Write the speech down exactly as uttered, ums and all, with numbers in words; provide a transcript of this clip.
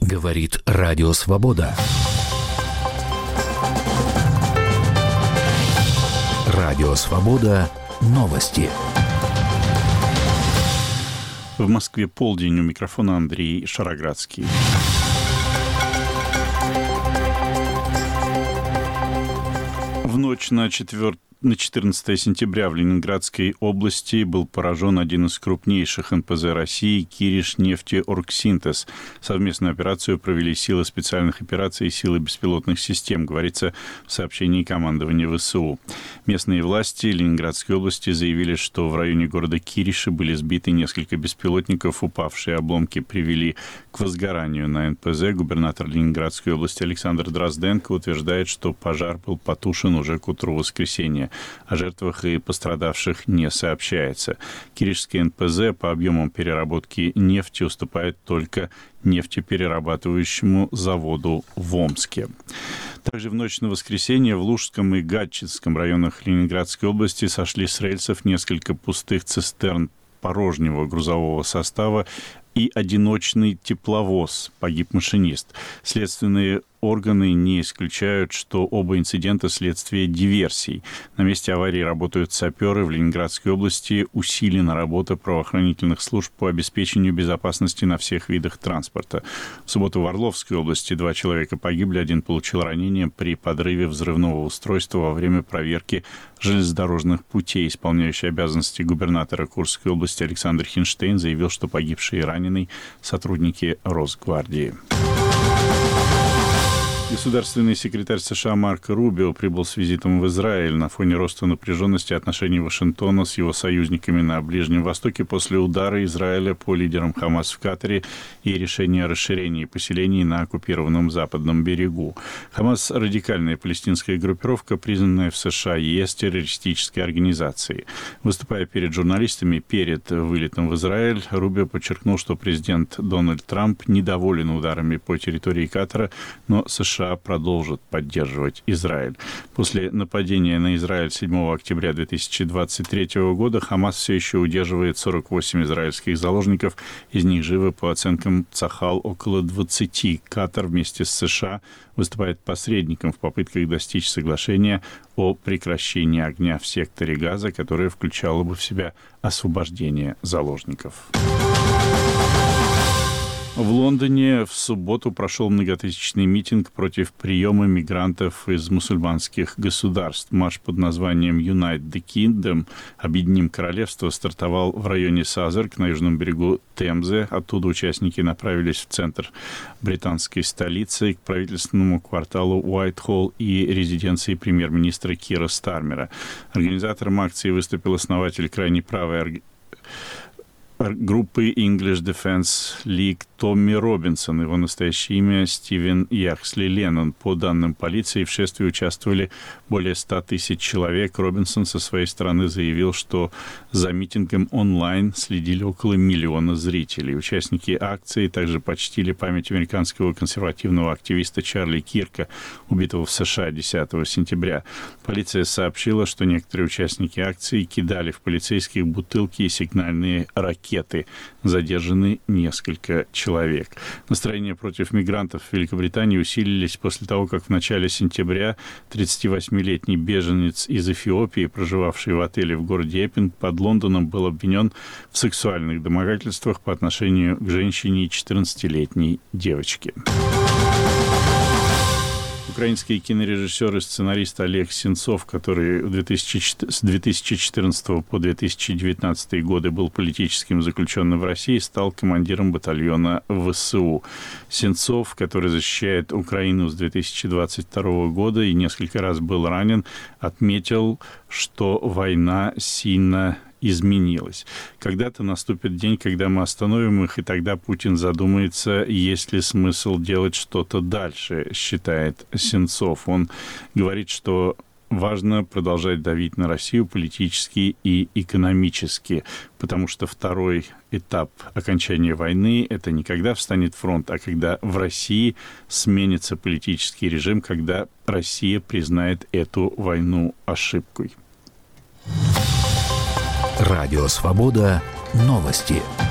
Говорит Радио Свобода. Радио Свобода. Новости. В Москве полдень, у микрофона Андрей Шароградский. В ночь на четвертый На четырнадцатое сентября в Ленинградской области был поражен один из крупнейших эн пэ зэ России «Киришнефтеоргсинтез». Совместную операцию провели силы специальных операций и силы беспилотных систем, говорится в сообщении командования вэ эс у. Местные власти Ленинградской области заявили, что в районе города Кириши были сбиты несколько беспилотников, упавшие обломки привели к возгоранию на эн пэ зэ. Губернатор Ленинградской области Александр Дрозденко утверждает, что пожар был потушен уже к утру воскресенья. О жертвах и пострадавших не сообщается. Киришский эн пэ зэ по объемам переработки нефти уступает только нефтеперерабатывающему заводу в Омске. Также в ночь на воскресенье в Лужском и Гатчинском районах Ленинградской области сошли с рельсов несколько пустых цистерн порожнего грузового состава и одиночный тепловоз. Погиб машинист. Следственные органы не исключают, что оба инцидента следствие диверсий. На месте аварии работают саперы. В Ленинградской области усилена работа правоохранительных служб по обеспечению безопасности на всех видах транспорта. В субботу в Орловской области два человека погибли, один получил ранение при подрыве взрывного устройства во время проверки железнодорожных путей. Исполняющий обязанности губернатора Курской области Александр Хинштейн заявил, что погибшие и раненые сотрудники Росгвардии. Государственный секретарь США Марко Рубио прибыл с визитом в Израиль на фоне роста напряженности отношений Вашингтона с его союзниками на Ближнем Востоке после удара Израиля по лидерам Хамас в Катаре и решения о расширении поселений на оккупированном Западном берегу. Хамас – радикальная палестинская группировка, признанная в США ЕС террористической организацией. Выступая перед журналистами перед вылетом в Израиль, Рубио подчеркнул, что президент Дональд Трамп недоволен ударами по территории Катара, но США США продолжат поддерживать Израиль. После нападения на Израиль седьмого октября две тысячи двадцать третьего года Хамас все еще удерживает сорок восемь израильских заложников. Из них живы, по оценкам Цахал, около двадцати. Катар вместе с США выступает посредником в попытках достичь соглашения о прекращении огня в секторе Газа, которое включало бы в себя освобождение заложников. В Лондоне в субботу прошел многотысячный митинг против приема мигрантов из мусульманских государств. Марш под названием «Unite the Kingdom» «Объединим королевство» стартовал в районе Сазерк на южном берегу Темзы. Оттуда участники направились в центр британской столицы, к правительственному кварталу Уайтхолл и резиденции премьер-министра Кира Стармера. Организатором акции выступил основатель крайне правой организации группы English Defense League Томми Робинсон. Его настоящее имя Стивен Яхсли Леннон. По данным полиции, в шествии участвовали более ста тысяч человек. Робинсон со своей стороны заявил, что за митингом онлайн следили около миллиона зрителей. Участники акции также почтили память американского консервативного активиста Чарли Кирка, убитого в США десятого сентября. Полиция сообщила, что некоторые участники акции кидали в полицейских бутылки и сигнальные ракеты. Задержаны несколько человек. Человек. Настроения против мигрантов в Великобритании усилились после того, как в начале сентября тридцативосьмилетний беженец из Эфиопии, проживавший в отеле в городе Эппинг под Лондоном, был обвинен в сексуальных домогательствах по отношению к женщине и четырнадцатилетней девочке. Украинский кинорежиссер и сценарист Олег Сенцов, который с две тысячи четырнадцатого по две тысячи девятнадцатый годы был политическим заключенным в России, стал командиром батальона вэ эс у. Сенцов, который защищает Украину с две тысячи двадцать второго года и несколько раз был ранен, отметил, что война сильно изменилась. Когда-то наступит день, когда мы остановим их, и тогда Путин задумается, есть ли смысл делать что-то дальше, считает Сенцов. Он говорит, что важно продолжать давить на Россию политически и экономически, потому что второй этап окончания войны – это не когда встанет фронт, а когда в России сменится политический режим, когда Россия признает эту войну ошибкой. Радио Свобода. Новости.